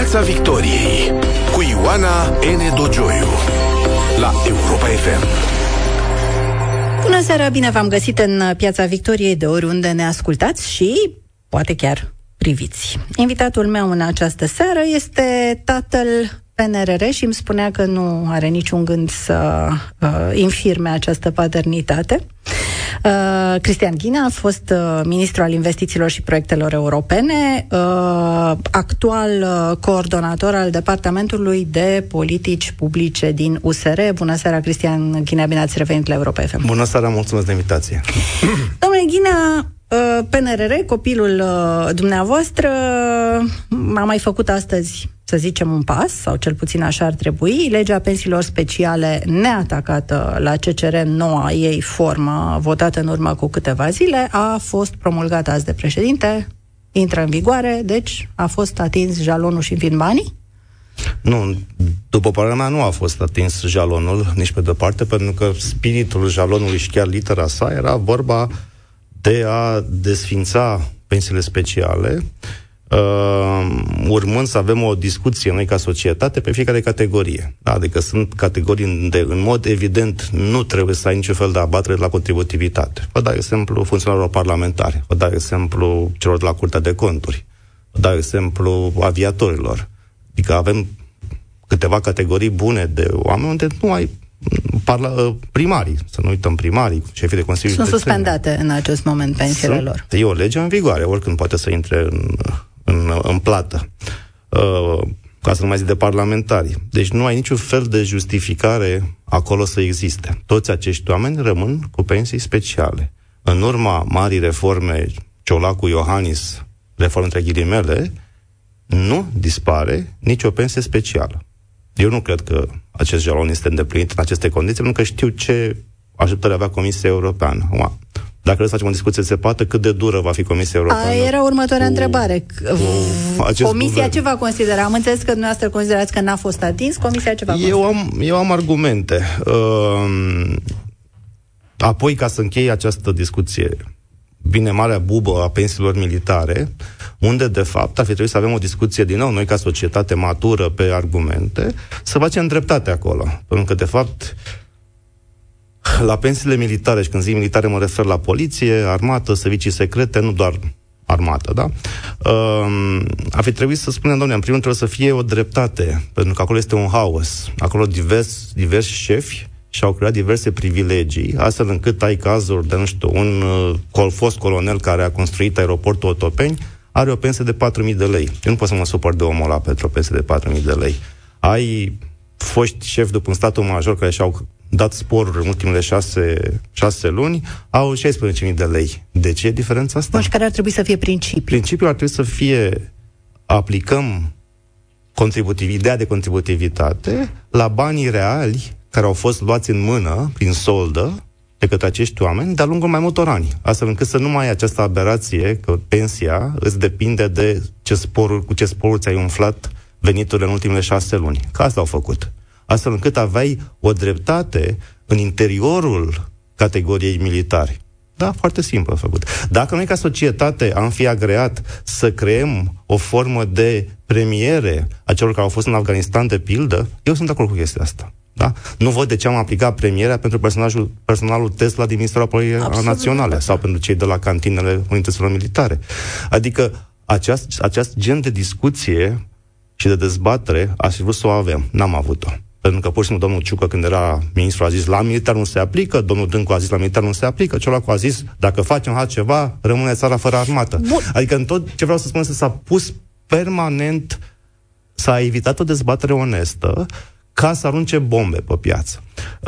Piața Victoriei cu Ioana N. Dogioiu la Europa FM. Bună seara, bine v-am găsit în Piața Victoriei, de oriunde ne ascultați și poate chiar priviți. Invitatul meu în această seară este tatăl PNRR și îmi spunea că nu are niciun gând să infirme această paternitate. Cristian Ghinea a fost ministru al investițiilor și proiectelor europene, actual coordonator al Departamentului de Politici Publice din USR. Bună seara, Cristian Ghinea, bine ați revenit la Europa FM. Bună seara, mulțumesc de invitație. Domnule Ghinea, PNRR, copilul dumneavoastră, a mai făcut astăzi, să zicem, un pas, sau cel puțin așa ar trebui. Legea pensiilor speciale neatacată la CCR, noua ei formă, votată în urmă cu câteva zile, a fost promulgată azi de președinte, intră în vigoare, deci a fost atins jalonul și învin banii? Nu, după părerea mea nu a fost atins jalonul, nici pe departe, pentru că spiritul jalonului și chiar litera sa era vorba de a desfința pensiile speciale, urmând să avem o discuție noi ca societate pe fiecare categorie. Adică sunt categorii unde, în mod evident, nu trebuie să ai niciun fel de abatere la contributivitate. Vă dau exemplu funcționarilor parlamentari, vă dau exemplu celor de la Curtea de Conturi, vă dau exemplu aviatorilor. Adică avem câteva categorii bune de oameni unde nu ai primarii, să nu uităm primarii, șefii de Consiliu. Sunt suspendate în acest moment pensiile lor. E o lege în vigoare, oricând poate să intre în plată. Ca să nu mai zic de parlamentari. Deci nu ai niciun fel de justificare acolo să existe. Toți acești oameni rămân cu pensii speciale. În urma marii reforme Ciolacu-Iohannis, reforme între ghilimele, nu dispare nicio pensie specială. Eu nu cred că acest jalon este îndeplinit în aceste condiții, pentru că știu ce așteptări avea Comisia Europeană. Dacă vreți să facem o discuție separată, cât de dură va fi Comisia Europeană? Era următoarea întrebare. Comisia guvern. Ce va considera? Am înțeles că dumneavoastră considerați că n-a fost atins. Comisia ce va considera? Eu am argumente. Apoi, ca să închei această discuție, vine marea bubă a pensiilor militare, unde, de fapt, ar fi trebuit să avem o discuție din nou, noi, ca societate matură, pe argumente, să facem dreptate acolo. Pentru că, de fapt, la pensiile militare, și când zic militare mă refer la poliție, armată, servicii secrete, nu doar armată, da? Ar fi trebuit să spunem, doamne, în primul rând trebuie să fie o dreptate, pentru că acolo este un haos. Acolo diversi șefi și-au creat diverse privilegii, astfel încât ai cazuri de, nu știu, un fost colonel care a construit aeroportul Otopeni, are o pensie de 4.000 de lei. Eu nu pot să mă supăr de omul ăla pentru o pensie de 4.000 de lei. Ai foști șefi după un statul major care și-au dat sporuri în ultimele 6 luni, au 16.000 de lei. De ce e diferența asta? Și care ar trebui să fie principiul? Principiul ar trebui să fie aplicăm ideea de contributivitate la banii reali care au fost luați în mână prin soldă de către acești oameni de-a lungul mai multor ani, astfel încât să nu mai ai această aberație că pensia îți depinde de cu ce sporuri ți-ai umflat veniturile în ultimele 6 luni. Că asta au făcut. Astfel încât aveai o dreptate în interiorul categoriei militari. Da, foarte simplu a făcut. Dacă noi ca societate am fi agreat să creăm o formă de premiere a celor care au fost în Afganistan, de pildă, eu sunt de acord cu chestia asta. Da? Nu văd de ce am aplicat premierea pentru personalul Tesla din Ministerul Apărării Naționale sau pentru cei de la cantinele unităților militare. Adică acest gen de discuție și de dezbatere aș fi vrut să o avem. N-am avut-o. Pentru că, pur și simplu, domnul Ciucă, când era ministru, a zis la militar nu se aplică, domnul Dâncu a zis la militar nu se aplică, celălalt a zis dacă facem altceva, rămâne țara fără armată. Bun. Adică în tot ce vreau să spun s-a pus permanent, s-a evitat o dezbatere onestă ca să arunce bombe pe piață.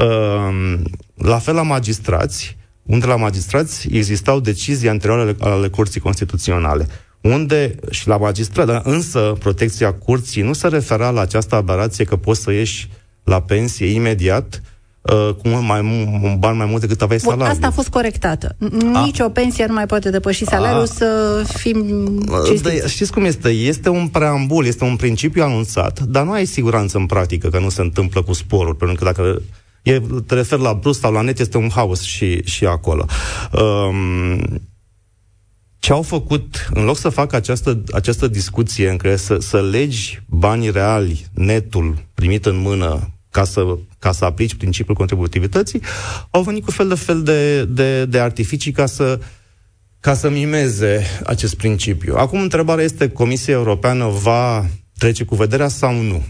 La fel la magistrați, unde la magistrați existau decizii anterioare ale Curții Constituționale, unde și la magistrat, dar însă protecția curții nu se refera la această aberație că poți să ieși la pensie imediat cu un ban mai mult decât aveai salariu. Asta a fost corectată. Nici o pensie nu mai poate depăși salariul, să fim cinstiți. Știți cum este? Este un preambul, este un principiu anunțat, dar nu ai siguranță în practică că nu se întâmplă cu sporul, pentru că dacă te referi la brus sau la net, este un haos și acolo. ce au făcut, în loc să facă această discuție în care să legi banii reali, netul primit în mână, ca să aplici principiul contributivității, au venit cu fel de artificii ca să mimeze acest principiu. Acum întrebarea este, Comisia Europeană va trece cu vederea sau nu?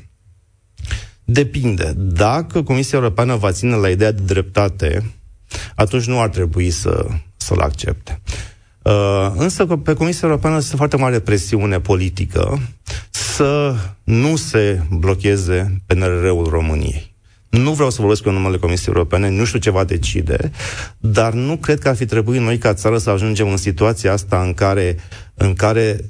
Depinde. Dacă Comisia Europeană va ține la ideea de dreptate, atunci nu ar trebui să-l accepte. Însă pe Comisia Europeană este foarte mare presiune politică să nu se blocheze PNRR-ul României. Nu vreau să vorbesc în numele Comisiei Europene, nu știu ce va decide, dar nu cred că ar fi trebuit noi ca țară să ajungem în situația asta în care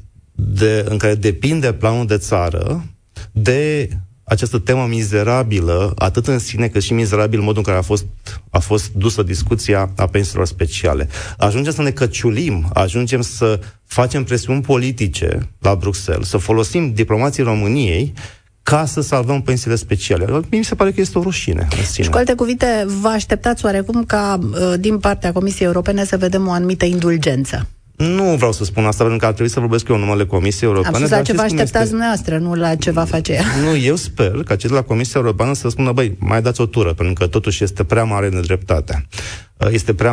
depinde planul de țară de această temă mizerabilă, atât în sine cât și mizerabil modul în care a fost dusă discuția a pensiilor speciale. Ajungem să ne căciulim, ajungem să facem presiuni politice la Bruxelles, să folosim diplomații României ca să salvăm pensiile speciale. Mi se pare că este o rușine în sine. Și cu alte cuvinte, vă așteptați oarecum ca din partea Comisiei Europene să vedem o anumită indulgență? Nu vreau să spun asta, pentru că ar trebui să vorbesc eu în numele Comisiei Europene. Am spus la ce vă așteptați dumneavoastră, nu la ce va face ea. Nu, eu sper ca cei de la Comisia Europeană să spună, băi, mai dați o tură, pentru că totuși este prea mare nedreptatea. Este prea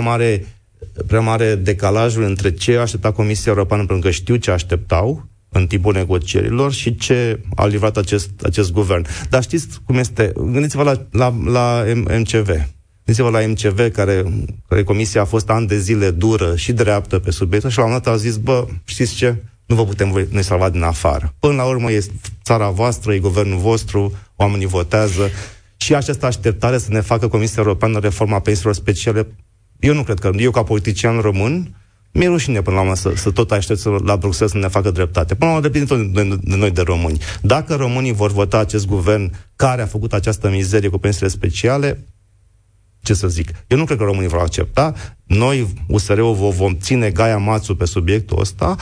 mare decalajul între ce aștepta Comisia Europeană, pentru că știu ce așteptau în timpul negocierilor și ce a livrat acest guvern. Dar știți cum este? Gândiți-vă la MCV. Gândiți-vă la MCV, care comisia a fost ani de zile dură și dreaptă pe subiectul și la un moment dat a zis, știți ce? Nu vă putem noi salva din afară. Până la urmă e țara voastră, e guvernul vostru, oamenii votează și această așteptare să ne facă Comisia Europeană reforma pensiilor speciale. Eu nu cred că, eu ca politician român, mi-e rușine până la urmă să tot aștept la Bruxelles să ne facă dreptate. Până la urmă depinde de noi, de români. Dacă românii vor vota acest guvern care a făcut această mizerie cu pensiile speciale, ce să zic? Eu nu cred că românii vor accepta. Noi, USR-ul, vom ține gaia mațul pe subiectul ăsta.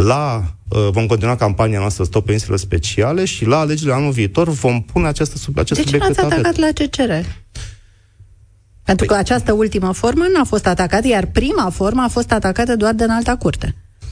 Vom continua campania noastră Stop pensiile speciale și la alegerile anul viitor vom pune acest subiect. De ce n-ați atacat la CCR? Pentru că această ultimă formă nu a fost atacată, iar prima formă a fost atacată doar de Înalta Curte.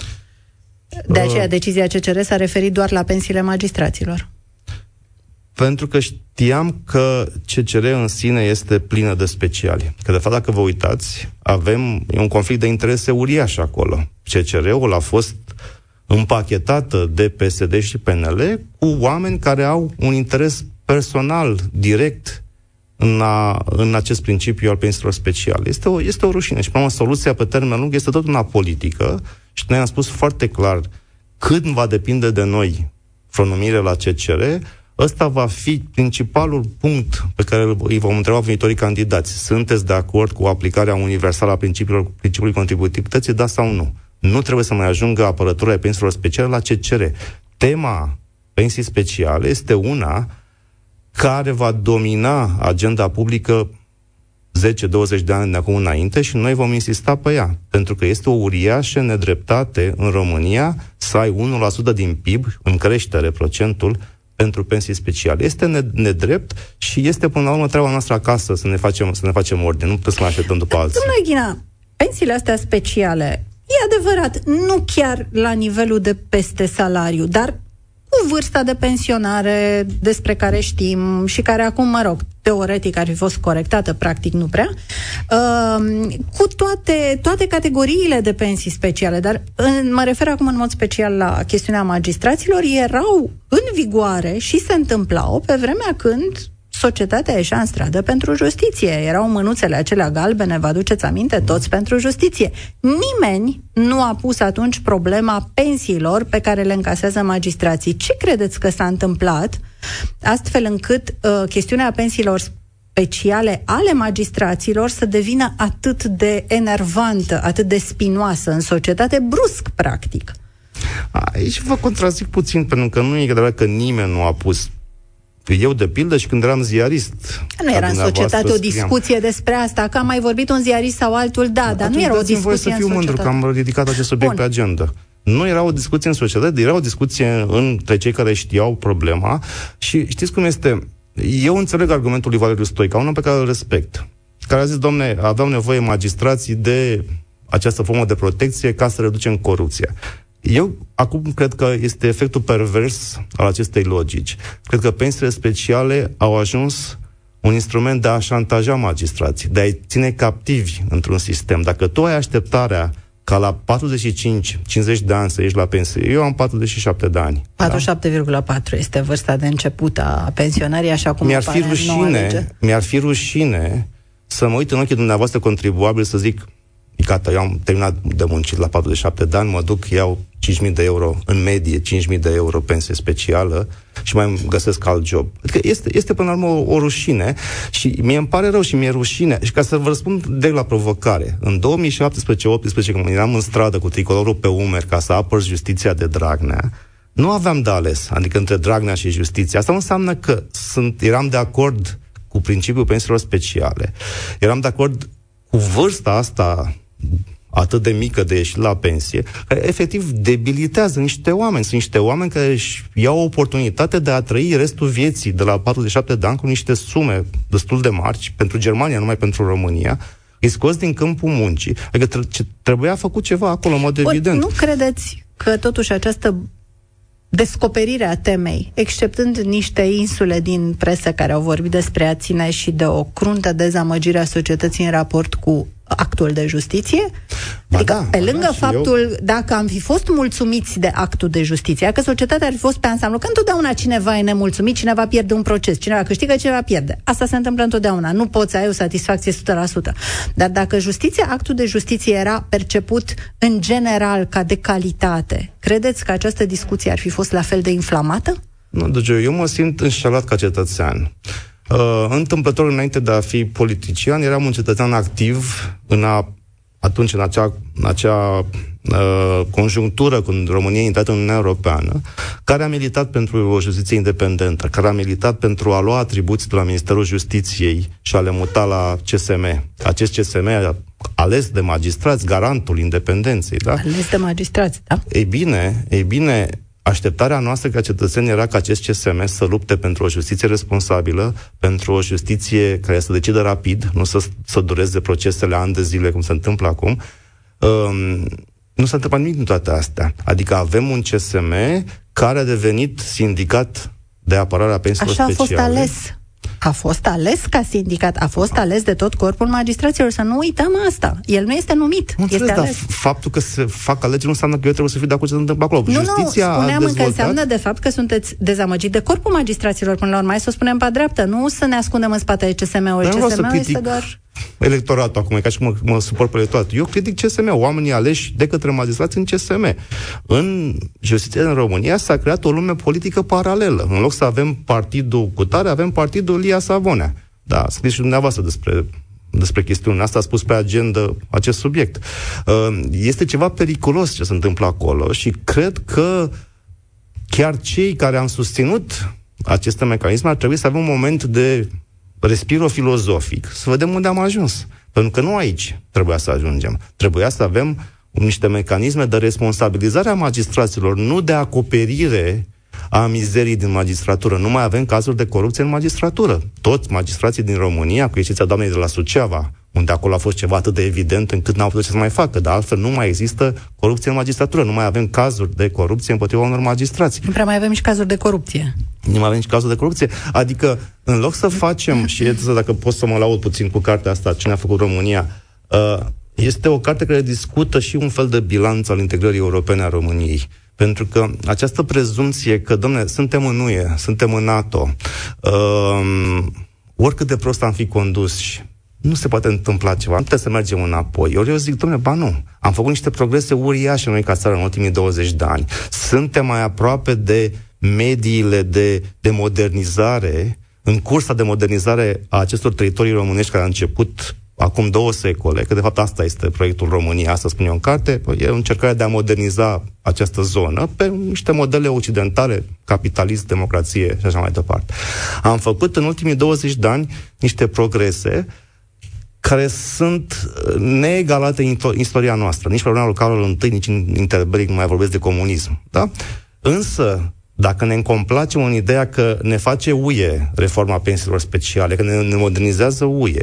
De aceea decizia CCR s-a referit doar la pensiile magistraților. Pentru că știam că CCR în sine este plină de speciali. Că de fapt, dacă vă uitați, e un conflict de interese uriaș acolo. CCR-ul a fost împachetată de PSD și PNL cu oameni care au un interes personal direct în acest principiu al pensiilor speciale. Este o rușine. Și, până soluția pe termen lung este tot una politică și noi am spus foarte clar, când va depinde de noi pronumirea la CCR, ăsta va fi principalul punct pe care îi vom întreba viitorii candidați. Sunteți de acord cu aplicarea universală a principiului contributivității, da sau nu? Nu trebuie să mai ajungă apărătura pensiilor speciale la CCR. Tema pensii speciale este una care va domina agenda publică 10-20 de ani de acum înainte și noi vom insista pe ea. Pentru că este o uriașă nedreptate în România să ai 1% din PIB în creștere procentul pentru pensii speciale. Este nedrept și este până la urmă treaba noastră acasă să ne facem ordine. Nu putem să mai așteptăm după alții. Domnule Ghina, pensiile astea speciale, e adevărat, nu chiar la nivelul de peste salariu, dar cu vârsta de pensionare despre care știm și care acum, teoretic ar fi fost corectată, practic nu prea, cu toate categoriile de pensii speciale, dar mă refer acum în mod special la chestiunea magistraților, erau în vigoare și se întâmplau pe vremea când societatea ieșea în stradă pentru justiție. Erau mânuțele acelea galbene, vă aduceți aminte? Toți pentru justiție. Nimeni nu a pus atunci problema pensiilor pe care le încasează magistrații. Ce credeți că s-a întâmplat astfel încât chestiunea pensiilor speciale ale magistraților să devină atât de enervantă, atât de spinoasă în societate, brusc, practic? Aici vă contrazic puțin, pentru că nu e adevărat că nimeni nu a pus. Eu, de pildă, și când eram ziarist... Nu era în societate o discuție despre asta, că am mai vorbit un ziarist sau altul, dar nu era o discuție în societate. Să fiu mândru că am ridicat acest subiect pe agenda. Nu era o discuție în societate, era o discuție între cei care știau problema și știți cum este? Eu înțeleg argumentul lui Valeriu Stoica, unul pe care îl respect, care a zis, domne, aveau nevoie magistrații de această formă de protecție ca să reducem corupția. Eu acum cred că este efectul pervers al acestei logici. Cred că pensiile speciale au ajuns un instrument de a șantaja magistrații, de a-i ține captivi într-un sistem. Dacă tu ai așteptarea ca la 45-50 de ani să ieși la pensie, eu am 47 de ani. 47,4 este vârsta de început a pensionării, așa cum apare în noua lege. Mi-ar fi rușine să mă uit în ochii dumneavoastră contribuabili să zic, gata, eu am terminat de muncit la 47 de ani, mă duc, iau 5.000 de euro, în medie 5.000 de euro pensie specială și mai găsesc alt job. Adică este până la urmă o rușine și mie îmi pare rău și mi-e rușine. Și ca să vă răspund direct la provocare, în 2017-18, când eram în stradă cu tricolorul pe umeri ca să apăr justiția de Dragnea, nu aveam de ales, adică între Dragnea și justiție. Asta înseamnă că eram de acord cu principiul pensiilor speciale, eram de acord cu vârsta asta atât de mică de ieșit la pensie, care efectiv debilitează niște oameni. Sunt niște oameni care își iau o oportunitate de a trăi restul vieții de la 47 de ani cu niște sume destul de mari, pentru Germania, numai pentru România, îi scoți din câmpul muncii. Adică trebuia făcut ceva acolo, în mod evident. Nu credeți că totuși această descoperire a temei, exceptând niște insule din presă care au vorbit despre a ține și de o cruntă dezamăgire a societății în raport cu actul de justiție? Adică, pe lângă faptul, dacă am fi fost mulțumiți de actul de justiție, că societatea ar fi fost pe ansamblu, că întotdeauna cineva e nemulțumit, cineva pierde un proces, cineva câștigă, cineva pierde. Asta se întâmplă întotdeauna. Nu poți să ai o satisfacție 100%. Dar dacă actul de justiție era perceput în general ca de calitate, credeți că această discuție ar fi fost la fel de inflamată? Nu, eu mă simt înșelat ca cetățean. Întâmplător, înainte de a fi politician, eram un cetățean activ în acea conjunctură când România a intrat în Uniunea Europeană, care a militat pentru o justiție independentă, care a militat pentru a lua atribuții de la Ministerul Justiției și a le muta la CSM. Acest CSM ales de magistrați, garantul independenței, da? Ales de magistrați, da? Ei bine, așteptarea noastră ca cetățeni era ca acest CSM să lupte pentru o justiție responsabilă, pentru o justiție care să decidă rapid, nu să dureze procesele ani de zile, cum se întâmplă acum. Nu s-a întâmplat nimic din toate astea. Adică avem un CSM care a devenit sindicat de apărare a pensiilor speciale. Așa a fost ales. A fost ales ca sindicat, a fost ales de tot corpul magistraților, să nu uităm asta. El nu este numit, este ales. Faptul că se fac alegeri nu înseamnă că eu trebuie să fiu de acord ce se întâmplă acolo. Justiția spuneam că înseamnă de fapt că sunteți dezamăgit de corpul magistraților până la urmă, să o spunem pe dreaptă, nu să ne ascundem în spatele CSM-ului. CSM-ul este doar electoratul acum, e ca și cum mă suport pe electorat. Eu critic CSM, oamenii aleși de către magistrați în CSM. În justiția în România s-a creat o lume politică paralelă. În loc să avem partidul Cutare, avem partidul Lia Savonea. Da, scrieți și dumneavoastră despre chestiunea asta, a spus pe agenda acest subiect. Este ceva periculos ce se întâmplă acolo și cred că chiar cei care am susținut aceste mecanisme ar trebui să avem un moment de respiro filozofic, să vedem unde am ajuns. Pentru că nu aici trebuia să ajungem. Trebuia să avem niște mecanisme de responsabilizare a magistraților, nu de acoperire a mizerii din magistratură. Nu mai avem cazuri de corupție în magistratură. Toți magistrații din România, cu excepția doamnei de la Suceava, unde acolo a fost ceva atât de evident încât n-au putut ce să mai facă, dar altfel nu mai există corupție în magistratură. Nu mai avem cazuri de corupție împotriva unor magistrați. Nu prea mai avem nici cazuri de corupție. Nu mai avem nici cazuri de corupție. Adică, în loc să facem, și dacă pot să mă laud puțin cu cartea asta, Cine a făcut România, este o carte care discută și un fel de bilanț al integrării europene a României. Pentru că această prezumție că, dom'le, suntem în UE, suntem în NATO, oricât de prost am fi condus, nu se poate întâmpla ceva, nu trebuie să mergem înapoi. Ori eu zic, dom'le, ba nu, am făcut niște progrese uriașe noi ca țară în ultimii 20 de ani. Suntem mai aproape de mediile de modernizare, în cursa de modernizare a acestor teritorii românești care a început acum 2 secole, că de fapt asta este proiectul România, asta spun eu în carte, e o încercare de a moderniza această zonă pe niște modele occidentale, capitalism, democrație și așa mai departe. Am făcut în ultimii 20 de ani niște progrese care sunt neegalate în istoria noastră. Nici pe vremea lui Carol I, nici în interbelic nu mai vorbesc de comunism. Da? Însă, dacă ne încomplacem în ideea că ne face UE reforma pensiilor speciale, că ne modernizează UE,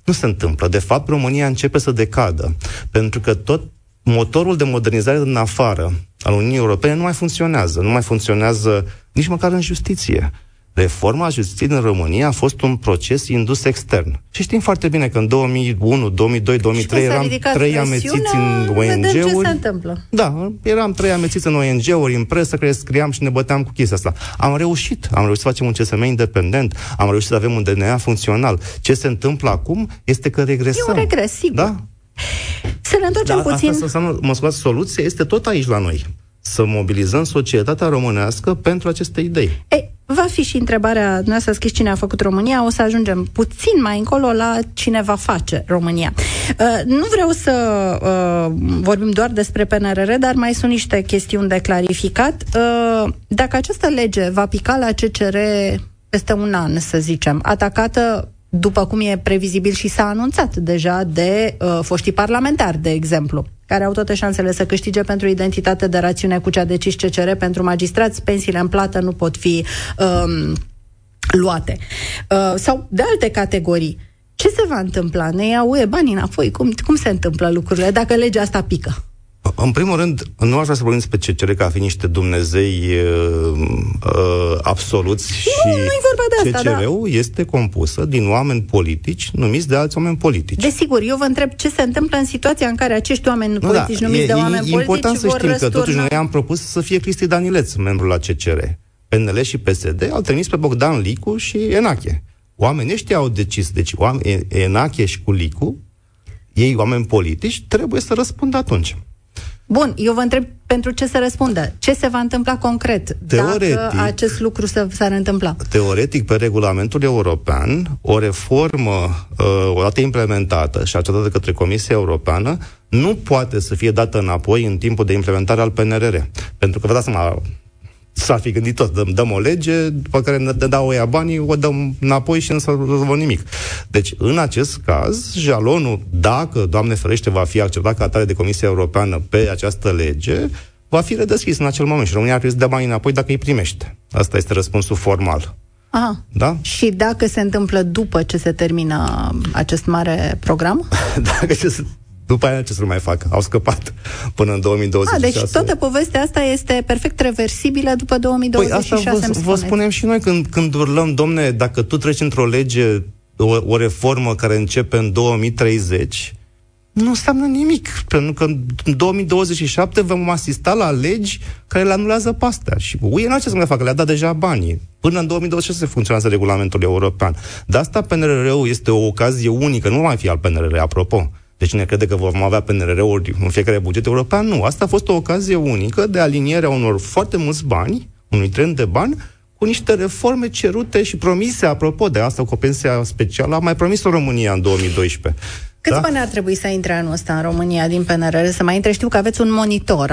Nu se întâmplă. De fapt, România începe să decadă, pentru că tot motorul de modernizare din afară al Uniunii Europene nu mai funcționează. Nu mai funcționează nici măcar în justiție. Reforma justiției din România a fost un proces indus extern. Și știm foarte bine că în 2001, 2002, 2003 eram 3 amețiți în ONG-uri. Ce se întâmplă. Da, eram 3 amețiți în ONG-uri, în presă, care scriam și ne băteam cu chestia asta. Am reușit să facem un CSM independent, am reușit să avem un DNA funcțional. Ce se întâmplă acum este că regresăm. E un regres, sigur. Da? Să ne întoarcem puțin. Asta, soluția este tot aici la noi. Să mobilizăm societatea românească pentru aceste idei. Va fi și întrebarea, dumneavoastră scris cine a făcut România, o să ajungem puțin mai încolo la cine va face România. Nu vreau să vorbim doar despre PNRR, dar mai sunt niște chestiuni de clarificat. Dacă această lege va pica la CCR peste un an, să zicem, atacată, după cum e previzibil și s-a anunțat deja de foștii parlamentari, de exemplu, care au toate șansele să câștige pentru identitate de rațiune cu ce a decis CCR pentru magistrați, pensiile în plată nu pot fi luate. Sau de alte categorii. Ce se va întâmpla? Ne ia UE banii înapoi? Cum se întâmplă lucrurile dacă legea asta pică? În primul rând, nu aș vrea să vorbim despre CCR ca a fi niște dumnezei absoluți și nu-i vorba de asta, CCR-ul este compusă din oameni politici numiți de alți oameni politici. Desigur, eu vă întreb ce se întâmplă în situația în care acești oameni politici numiți de oameni politici vor răsturna. E important să știm că totuși noi am propus să fie Cristi Danileț membru la CCR. PNL și PSD au trimis pe Bogdan Licu și Enache. Oamenii ăștia au decis, deci Enache și cu Licu, ei oameni politici, trebuie să răspundă atunci. Bun, eu vă întreb pentru ce să răspundă. Ce se va întâmpla concret dacă acest lucru s-ar întâmpla? Teoretic, pe regulamentul european, o reformă odată implementată și acceptată de către Comisia Europeană nu poate să fie dată înapoi în timpul de implementare al PNRR. Pentru că, vă dați seama, s-ar fi gândit tot, dăm o lege, după care ne dau ăia banii, o dăm înapoi și nu s-a rezolvat nimic. Deci, în acest caz, jalonul, dacă, Doamne ferește, va fi acceptat ca atare de Comisia Europeană pe această lege, va fi redeschis în acel moment și România ar trebui să dea banii înapoi dacă îi primește. Asta este răspunsul formal. Aha. Da? Și dacă se întâmplă după ce se termină acest mare program? După aia ce să mai facă? Au scăpat până în 2026. Deci toată povestea asta este perfect reversibilă după 2026. Păi asta vă spunem și noi când urlăm, domne, dacă tu treci într-o lege o reformă care începe în 2030, nu înseamnă nimic. Pentru că în 2027 vom asista la legi care le anulează pe astea. Și UE nu ce să mai facă, le-a dat deja banii. Până în 2026 funcționează regulamentul european. De asta PNRR-ul este o ocazie unică, nu mai fi al PNRR, apropo. Deci cine crede că vom avea PNRR-uri în fiecare buget european? Nu. Asta a fost o ocazie unică de alinierea unor foarte mulți bani, unui trend de bani, cu niște reforme cerute și promise, apropo de asta, cu o pensie specială, a mai promis-o România în 2012. Câți bani ar trebui să intre anul ăsta în România din PNRR? Să mai intre, știu că aveți un monitor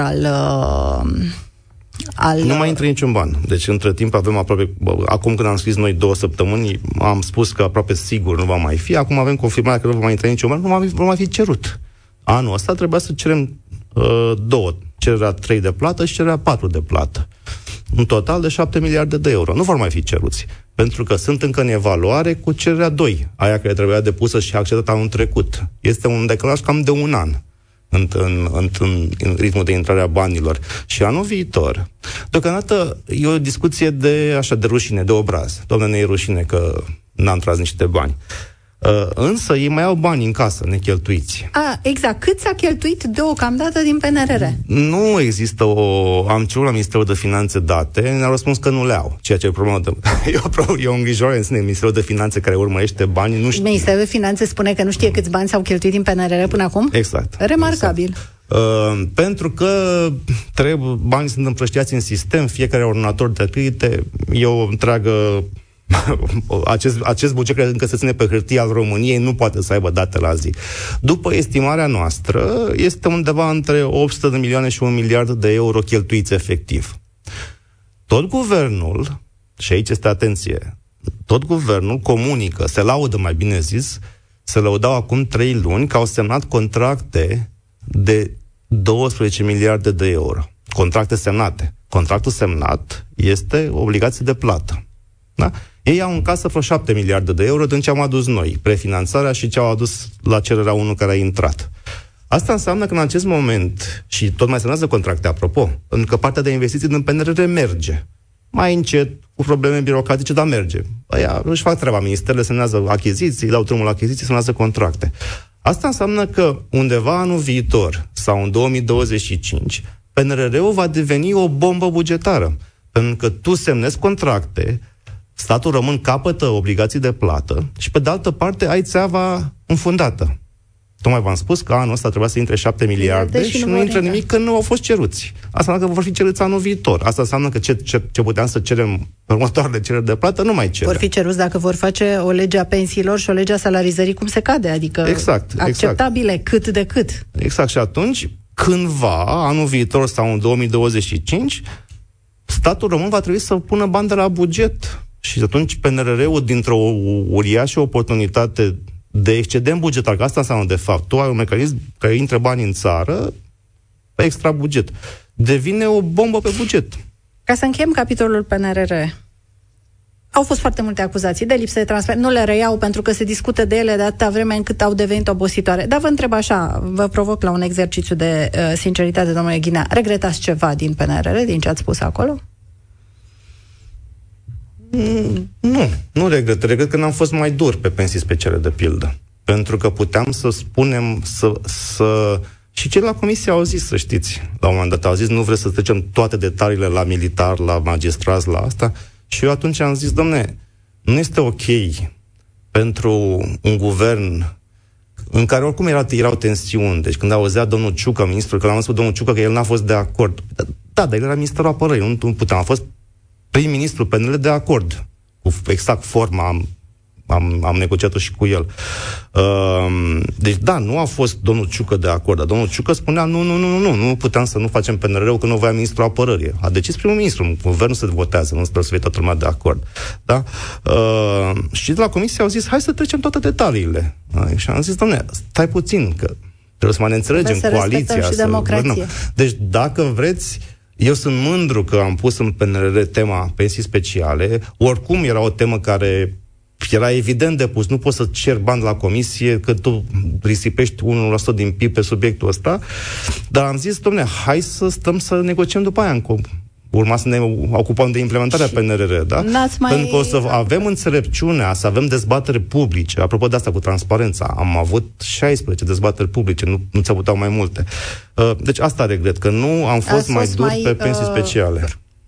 Nu mai intră niciun ban. Deci, între timp, avem aproape... Acum când am scris noi 2 săptămâni, am spus că aproape sigur nu va mai fi. Acum avem confirmarea că nu va mai intra niciun ban, nu va fi cerut. Anul ăsta trebuia să cerem 2. Cererea 3 de plată și cererea 4 de plată. Un total de 7 miliarde de euro. Nu vor mai fi ceruți. Pentru că sunt încă în evaluare cu cererea 2, aia care trebuia depusă și acceptată anul trecut. Este un decalaj cam de un an în ritmul de intrare a banilor. Și anul viitor, deocamdată e o discuție de rușine, de obraz. Doamne, ne e rușine că n-am tras niște bani. Însă ei mai au bani în casă, necheltuiți. Exact. Cât s-a cheltuit deocamdată din PNRR? Nu există am cerut la Ministerul de Finanțe date, ne-a răspuns că nu le au. Ceea ce e o îngrijorare în sine. Ministerul de Finanțe care urmărește banii nu știe. Ministerul de Finanțe spune că nu știe câți bani s-au cheltuit din PNRR până acum? Exact. Remarcabil. Exact. Pentru că banii sunt împrăștiați în sistem, fiecare ordonator de credite, e o întreagă... acest buget care încă se ține pe hârtie al României nu poate să aibă date la zi. După estimarea noastră, este undeva între 800 de milioane și 1 miliard de euro cheltuiți efectiv. Tot guvernul, și aici este atenție, tot guvernul comunică, se laudă mai bine zis, se lăudau acum 3 luni că au semnat contracte de 12 miliarde de euro. Contracte semnate. Contractul semnat este obligație de plată. Da? Ei au în casă vreo 7 miliarde de euro din ce am adus noi, prefinanțarea și ce au adus la cererea unul care a intrat. Asta înseamnă că în acest moment, și tot mai semnează contracte, apropo, pentru că partea de investiții din PNRR merge. Mai încet, cu probleme birocratice, dar merge. Aia își fac treaba, ministerele semnează achiziții, dau drumul la achiziții, semnează contracte. Asta înseamnă că undeva anul viitor, sau în 2025, PNRR-ul va deveni o bombă bugetară. Pentru că tu semnezi contracte, statul român capătă obligații de plată și, pe de altă parte, ai țeava înfundată. Tocmai v-am spus că anul ăsta trebuia să intre 7 miliarde și nu intră nimic, că nu au fost ceruți. Asta înseamnă că vor fi ceruți anul viitor. Asta înseamnă că ce puteam să cerem pe următoarele cereri de plată, nu mai cerem. Vor fi ceruți dacă vor face o lege a pensiilor și o lege a salarizării cum se cade, adică acceptabile cât de cât. Exact, și atunci, cândva, anul viitor sau în 2025, statul român va trebui să pună bani de la buget. Și atunci PNRR-ul, dintr-o uriașă oportunitate de excedent bugetar, că asta înseamnă de fapt, tu ai un mecanism care intră bani în țară pe extra buget, devine o bombă pe buget. Ca să încheiem capitolul PNRR, au fost foarte multe acuzații de lipsă de transparență, nu le reiau pentru că se discută de ele de atâta vreme încât au devenit obositoare. Dar vă întreb așa, vă provoc la un exercițiu de sinceritate, domnule Ghinea, regretați ceva din PNRR, din ce ați spus acolo? Nu regret. Regret că n-am fost mai dur pe pensii speciale, de pildă. Pentru că puteam să spunem, și cei la comisie au zis, să știți, la un moment dat au zis, nu vreți să trecem toate detaliile la militar, la magistrați, la asta. Și eu atunci am zis, domne, nu este ok pentru un guvern în care oricum erau tensiuni. Deci când auzea domnul Ciucă, ministrul, că l-am spus domnul Ciucă că el n-a fost de acord. Da, dar el era ministerul apărării, nu puteam. A fost prim-ministru PNL de acord cu exact forma, am negociat-o și cu el. Deci da, nu a fost domnul Ciucă de acord, dar domnul Ciucă spunea nu puteam să nu facem PNR-ul că nu voia ministrul apărării. A decis primul ministru, guvernul se votează, nu să fie toată lumea de acord. Da? Și de la comisie au zis, hai să trecem toate detaliile. Și am zis, dom'le, stai puțin, că trebuie să mai ne înțelegem coaliția. Și democrație. Deci dacă vreți, eu sunt mândru că am pus în PNRR tema pensii speciale. Oricum era o temă care era evident de pus. Nu poți să cer bani la comisie că tu risipești 1% din PIB pe subiectul ăsta. Dar am zis, dom'le, hai să stăm să negociem după aia. Urma să ne ocupăm de implementarea PNRR, da? Pentru că o să avem înțelepciunea, să avem dezbateri publice. Apropo de asta cu transparența, am avut 16 dezbateri publice, nu ți-au puteau mai multe. Deci asta regret, că nu am fost mai dur pe pensii speciale.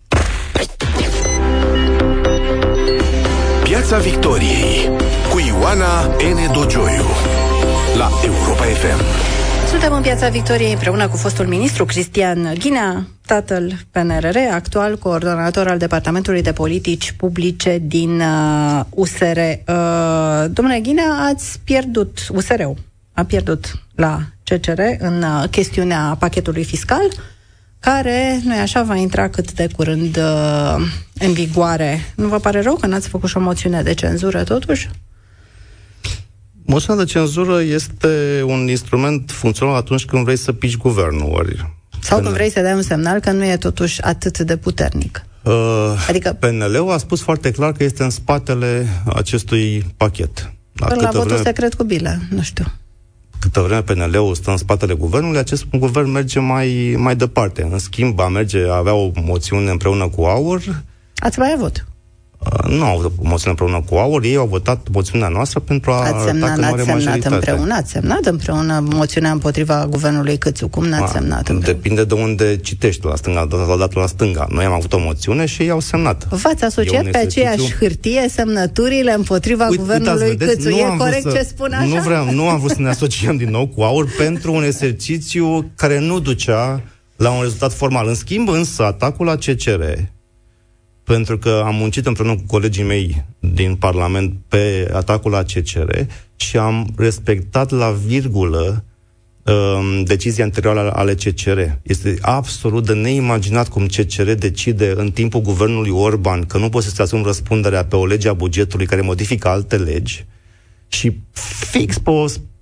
Piața Victoriei cu Ioana N. Dogioiu la Europa FM. Suntem în Piața Victoriei împreună cu fostul ministru Cristian Ghinea, tatăl PNRR, actual coordonator al Departamentului de Politici Publice din USR. Domnule Ghinea, ați pierdut, USR-ul a pierdut la CCR în chestiunea pachetului fiscal, care, nu-i așa, va intra cât de curând în vigoare. Nu vă pare rău că n-ați făcut și o moțiune de cenzură, totuși? Moțiunea de cenzură este un instrument funcțional atunci când vrei să pici guvernul. Sau când vrei să dai un semnal că nu e totuși atât de puternic. Adică PNL-ul a spus foarte clar că este în spatele acestui pachet. Până la votul secret cu Bilă, nu știu. Câtă vreme PNL-ul stă în spatele guvernului, acest guvern merge mai departe. În schimb, avea o moțiune împreună cu AUR. Ați mai avut? Nu au avut o moțiune împreună cu AUR, ei au votat moțiunea noastră pentru a arăta că nu are majoritate. Ați semnat împreună moțiunea împotriva guvernului Câțu. Cum n-ați semnat împreună? Depinde de unde citești, la stânga, la datul la stânga. Noi am avut o moțiune și ei au semnat. V-ați asociat pe aceeași hârtie semnăturile împotriva guvernului Câțu. E corect ce spun așa? Nu am vrut să ne asociem din nou cu AUR pentru un exercițiu care nu ducea la un rezultat formal. În schimb, însă, atacul la CCR, pentru că am muncit împreună cu colegii mei din Parlament pe atacul la CCR și am respectat la virgulă decizia anterioară ale CCR. Este absolut de neimaginat cum CCR decide în timpul guvernului Orban că nu poți să-ți asumi răspunderea pe o lege a bugetului care modifică alte legi și fix pe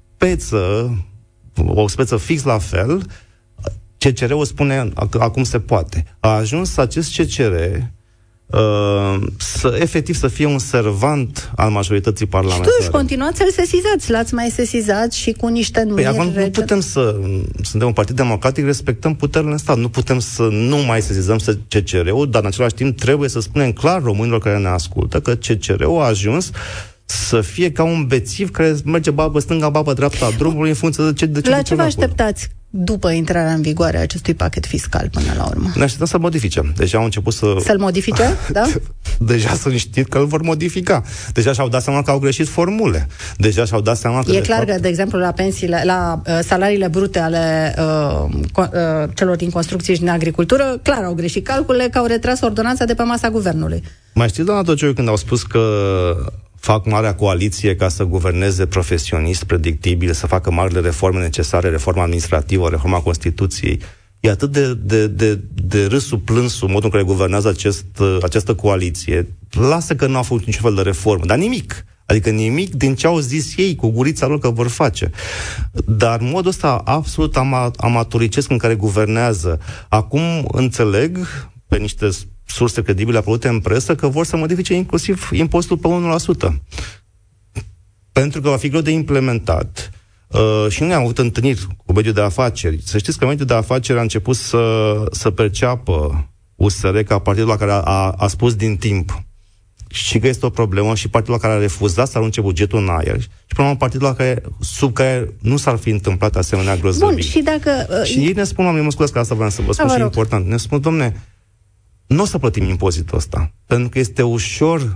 o speță fix la fel, CCR-ul spune acum se poate. A ajuns acest CCR efectiv să fie un servant al majorității parlamentare. Și totuși continuați să-l sesizați. L-ați mai sesizat și cu niște numiri. Acum nu putem suntem un partid democratic, respectăm puterile în stat. Nu putem să nu mai sesizăm CCR-ul, dar în același timp trebuie să spunem clar românilor care ne ascultă că CCR-ul a ajuns să fie ca un bețiv care merge babă stânga, babă dreapta a drumului în funcție de ce la ce vă așteptați după intrarea în vigoare a acestui pachet fiscal până la urmă? Ne așteptăm să-l modifice. Deja au început să-l modifice, da? Deja sunt știut că îl vor modifica. Deja și-au dat seama că au greșit formule. Deja și-au dat seama că... E clar că, de exemplu, la pensiile, la salariile brute ale celor din construcții și din agricultură, clar au greșit calculele, că au retras ordonanța de pe masa guvernului. Mai știți, doamna Dogioiu, când au spus că fac marea coaliție ca să guverneze profesionist, predictibil, să facă marile reforme necesare, reforma administrativă, reforma Constituției. E atât de râsul plânsul modul în care guvernează această coaliție. Lasă că nu au făcut niciun fel de reformă, dar nimic. Adică nimic din ce au zis ei cu gurița lor că vor face. Dar modul ăsta absolut amatoricesc în care guvernează. Acum înțeleg pe niște surse credibile apărute în presă că vor să modifice inclusiv impozitul pe 1%. Pentru că va fi greu de implementat. Și noi am avut întâlniri cu mediul de afaceri. Să știți că mediul de afaceri a început să perceapă USR ca partidul la care a spus din timp și că este o problemă și partidul la care a refuzat să arunce bugetul în aer și până la partidul la care, sub care nu s-ar fi întâmplat asemenea grozăvii. Bun, și dacă... Și ei ne spun, mă scuzați că asta vreau să vă spun și e important, ne spun, domne, nu o să plătim impozitul ăsta, pentru că este ușor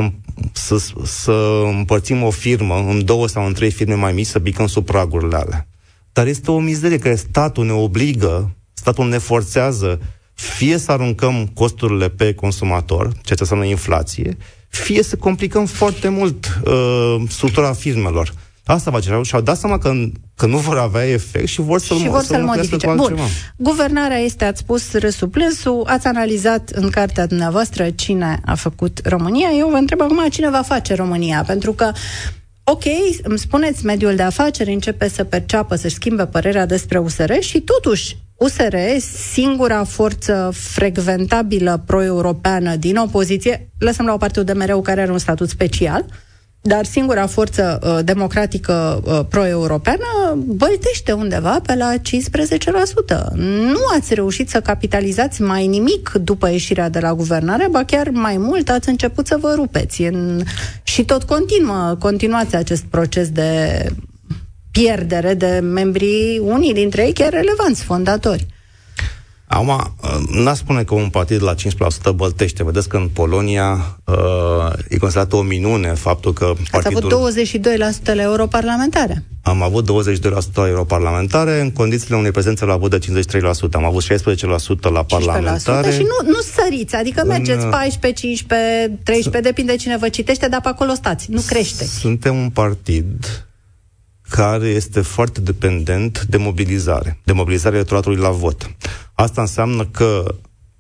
să împărțim o firmă în 2 sau în 3 firme mai mici, să picăm sub pragurile alea. Dar este o mizerie care statul ne obligă, statul ne forțează fie să aruncăm costurile pe consumator, ceea ce înseamnă inflație, fie să complicăm foarte mult structura firmelor. Asta face. Și-au dat seama că nu vor avea efect și vor să-l modifice. Bun. Guvernarea este, ați spus, râsul plânsul, ați analizat în cartea dumneavoastră cine a făcut România. Eu vă întreb acum cine va face România, pentru că ok, îmi spuneți, mediul de afaceri începe să perceapă, să-și schimbe părerea despre USR și totuși USR, singura forță frecventabilă pro-europeană din opoziție, lăsăm la o parte UDMR-ul care are un statut special, dar singura forță democratică pro-europeană băltește undeva pe la 15%. Nu ați reușit să capitalizați mai nimic după ieșirea de la guvernare, ba chiar mai mult ați început să vă rupeți. Și tot continuați acest proces de pierdere de membrii, unii dintre ei chiar relevanți, fondatori. Acum, n-aș spune că un partid la 15% băltește. Vedeți că în Polonia e considerat o minune faptul că partidul... Ați avut 22% la europarlamentare. Am avut 22% la europarlamentare în condițiile unei prezențe la vot de 53%. Am avut 16% la parlamentare. Și nu săriți, adică mergeți 14, 15, 13, depinde cine vă citește, dar pe acolo stați, nu crește. Suntem un partid care este foarte dependent de mobilizare electoratului la vot. Asta înseamnă că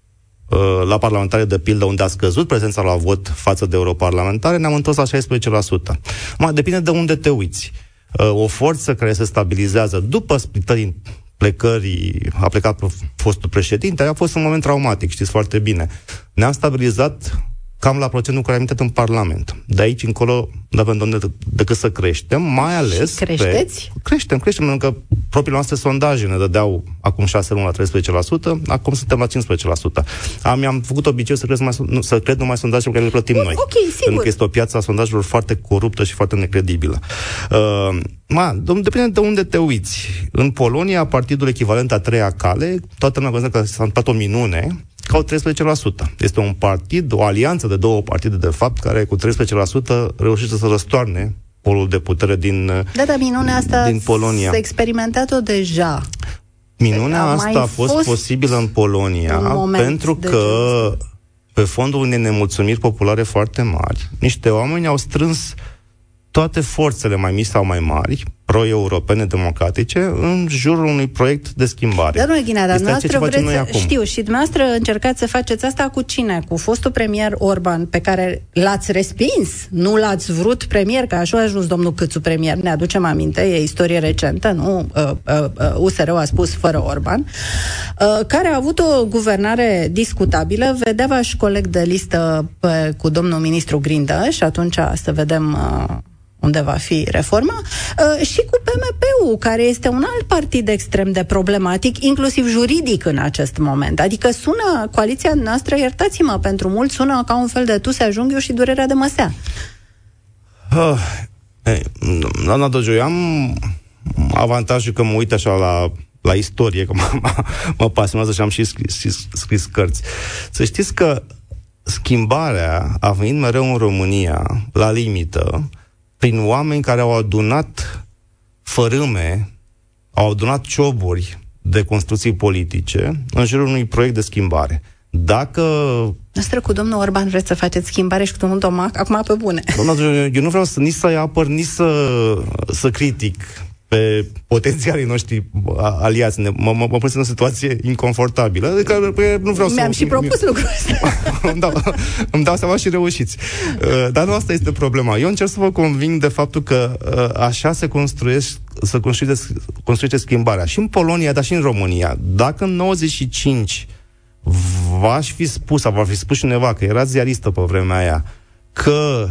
la parlamentare, de pildă, unde a scăzut prezența la vot față de europarlamentare, ne-am întors la 16%. Depinde de unde te uiți. O forță care se stabilizează după plecării, a plecat fostul președinte, a fost un moment traumatic, știți foarte bine. Ne-am stabilizat cam la procentul care am intrat în Parlament. De aici încolo nu avem decât să creștem, mai ales... Și creșteți? Creștem, pentru că propriile noastre sondaje ne dădeau acum 6 luni la 13%, acum suntem la 15%. Mi-am făcut obiceiul să cred numai sondajele pe care le plătim noi. Ok, sigur. Pentru că este o piață a sondajelor foarte coruptă și foarte necredibilă. Depinde de unde te uiți. În Polonia, partidul echivalent a treia cale, toată lumea consideră că s-a întâmplat o minune, ca 13%. Este un partid, o alianță de 2 partide, de fapt, care cu 13% reușește să răstoarne polul de putere din minunea asta din Polonia. S-a experimentat-o deja. Minunea asta a fost posibilă în Polonia pentru că pe fondul unei nemulțumiri populare foarte mari, niște oameni au strâns toate forțele mai mici sau mai mari pro-europene democratice în jurul unui proiect de schimbare. Dar nu, Ghinea, dar dumneavoastră vreți, știu, și dumneavoastră încercați să faceți asta cu cine? Cu fostul premier Orban, pe care l-ați respins, nu l-ați vrut premier, că așa a ajuns domnul Câțu premier, ne aducem aminte, e istorie recentă, nu? USR-ul a spus fără Orban, care a avut o guvernare discutabilă, vedea și coleg de listă cu domnul ministru Grindă și atunci să vedem unde va fi reforma, și cu PMP-ul, care este un alt partid extrem de problematic, inclusiv juridic în acest moment. Adică sună, coaliția noastră, iertați-mă, pentru mulți sună ca un fel de tusea junghiul și durerea de măsea. Doamna Dojoi, am avantajul că mă uit așa la istorie, că mă pasionează și am și scris cărți. Să știți că schimbarea a venit mereu în România, la limită, prin oameni care au adunat fărâme, au adunat cioburi de construcții politice în jurul unui proiect de schimbare. Dacă... Noastră cu domnul Orban vreți să faceți schimbare și cu domnul Tomac, acum pe bune. Eu nu vreau nici să-i apăr, nici să critic pe potențialii noștri aliați. Mă pun în o situație inconfortabilă. Adică nu vreau Mi-am și propus lucrul ăsta. Îmi dau seama și reușiți. Dar nu asta este problema. Eu încerc să vă conving de faptul că așa se construiește schimbarea. Și în Polonia, dar și în România. Dacă în 95 v-aș fi spus, sau va fi spus cineva, că era ziaristă pe vremea aia, că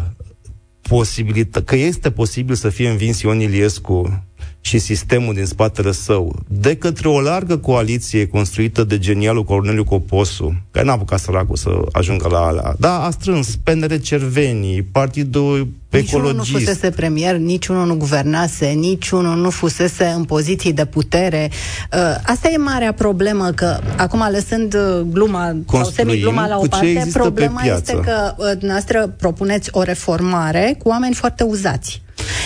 este posibil să fie învins Ion Iliescu și sistemul din spatele său de către o largă coaliție construită de genialul Corneliu Coposu, care n-a apucat săracul să ajungă la alea. Da, a strâns PNR Cervenii, Partidul Ecologist. Niciunul nu fusese premier, niciunul nu guvernase, niciunul nu fusese în poziții de putere. Asta e marea problemă, că acum lăsând gluma sau semi-gluma la o parte, problema este că dumneavoastră propuneți o reformare cu oameni foarte uzați.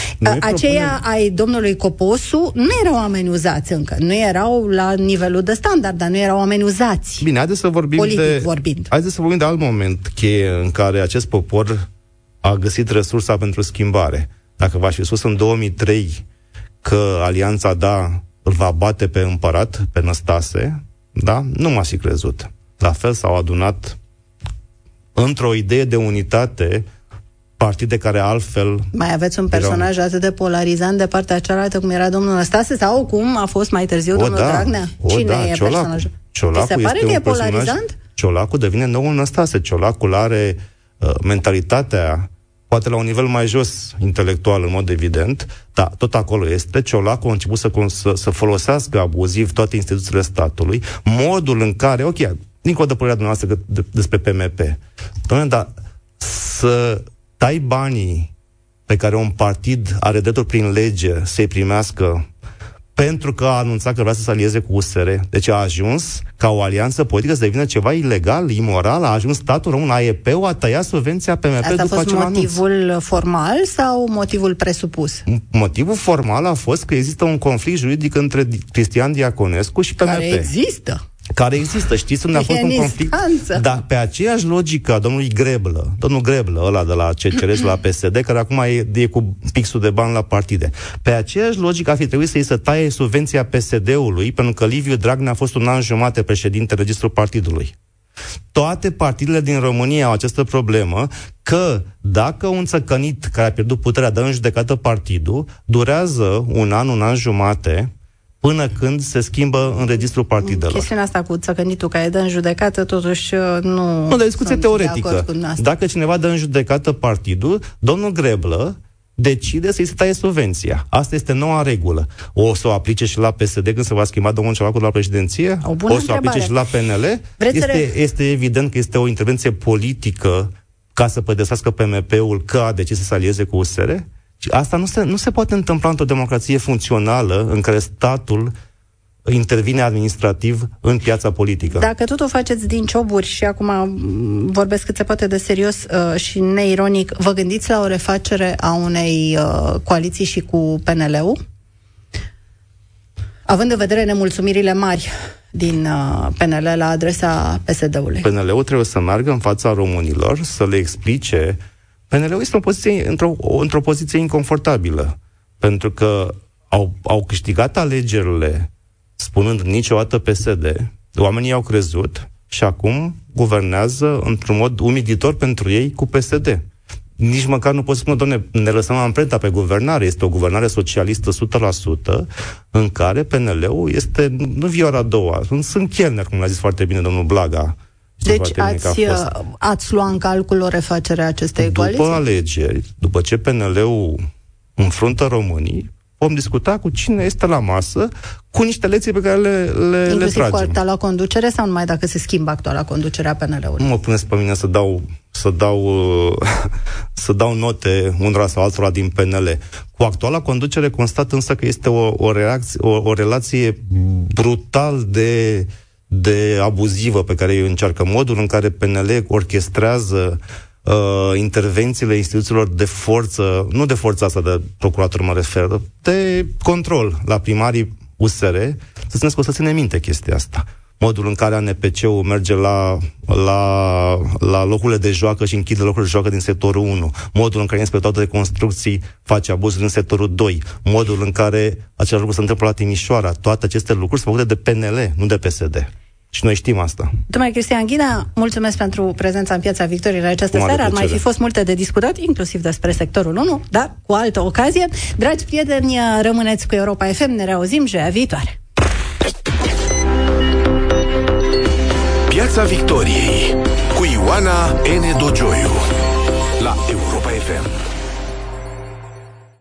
Aceia ai domnului Coposu nu erau oameni uzați încă, nu erau la nivelul de standard, dar nu erau oameni uzați. Bine, haideți să vorbim haideți să vorbim de alt moment cheie în care acest popor a găsit resursa pentru schimbare. Dacă v-aș fi spus în 2003 că Alianța Da îl va bate pe împărat, pe Năstase, da, nu m-aș fi crezut. La fel s-au adunat într-o idee de unitate partide care altfel... Mai aveți un personaj atât de polarizant de partea cealaltă cum era domnul Năstase sau cum a fost mai târziu domnul Dragnea? Cine e personajul? Ciolacu se pare că e polarizant? Ciolacu devine noul Năstase. Ciolacu are mentalitatea, poate la un nivel mai jos intelectual, în mod evident, dar tot acolo este. Ciolacu a început să folosească abuziv toate instituțiile statului, modul în care, ok, dincolo de părerea dumneavoastră despre PMP, dar să tai banii pe care un partid are dreptul prin lege să-i primească pentru că a anunțat că vrea să se alieze cu USR. Deci a ajuns ca o alianță politică să devină ceva ilegal, imoral, a ajuns statul român, AEP-ul a tăiat subvenția PMP după acel anunț. Asta a fost motivul formal sau motivul presupus? Motivul formal a fost că există un conflict juridic între Cristian Diaconescu și PMP. Care există, știți unde a fost un conflict? Dar pe aceeași logică a domnului Greblă, domnul Greblă, ăla de la CCR și la PSD, care acum e cu pixul de bani la partide. Pe aceeași logică ar fi trebuit să-i se taie subvenția PSD-ului, pentru că Liviu Dragnea a fost un an jumate președinte registrul partidului. Toate partidele din România au această problemă, că dacă un țăcănit care a pierdut puterea dă în judecată partidul, durează un an jumate până când se schimbă în registrul partidelor. Chestiunea asta cu țăcănitul care dă în judecată, totuși nu... Nu, de discuție teoretică. Dacă cineva dă în judecată partidul, domnul Greblă decide să-i se taie subvenția. Asta este noua regulă. O să o aplice și la PSD când se va schimba domnul Ciolacu de la președinție? O să o aplice și la PNL? Este evident că este o intervenție politică ca să pădesească PMP-ul că a decis să se alieze cu USR? Asta nu se poate întâmpla într-o democrație funcțională în care statul intervine administrativ în piața politică. Dacă tot o faceți din cioburi și acum vorbesc cât se poate de serios și neironic, vă gândiți la o refacere a unei coaliții și cu PNL-ul? Având în vedere nemulțumirile mari din PNL la adresa PSD-ului. PNL-ul trebuie să meargă în fața românilor să le explice. PNL-ul este într-o poziție inconfortabilă, pentru că au câștigat alegerile spunând niciodată PSD, oamenii au crezut și acum guvernează într-un mod umiditor pentru ei cu PSD. Nici măcar nu pot să spun, doamne, ne lăsăm amprenta pe guvernare. Este o guvernare socialistă 100%, în care PNL-ul este, nu Vioara a doua, sunt chelner, cum l-a zis foarte bine domnul Blaga. Deci ați luat în calcul o refacere a acestei coaliții? După alegeri, după ce PNL-ul înfruntă românii, vom discuta cu cine este la masă, cu niște lecții pe care le tragem. Inclusiv cu actuala conducere sau numai dacă se schimbă actuala conducere a PNL-ului? Nu mă puneți pe mine să dau note unora sau altora din PNL. Cu actuala conducere constat însă că este o relație brutal de abuzivă pe care ei încearcă, modul în care PNL orchestrează intervențiile instituțiilor de forță, nu de forța asta de procurator mă refer, de control la primarii USR, să țineți că o să ține minte chestia asta. Modul în care ANPC-ul merge la locurile de joacă și închide locurile de joacă din sectorul 1, modul în care inspectorul de construcții face abuzuri în sectorul 2, modul în care același lucru se întâmplă la Timișoara, toate aceste lucruri sunt făcute de PNL, nu de PSD. Și noi știm asta. Domnule Cristian Ghina, mulțumesc pentru prezența în Piața Victoriei în această seară. Ar mai fi fost multe de discutat, inclusiv despre sectorul 1, dar cu altă ocazie. Dragi prieteni, rămâneți cu Europa FM, ne reauzim joia viitoare. Piața Victoriei cu Ioana N. Dogioiu.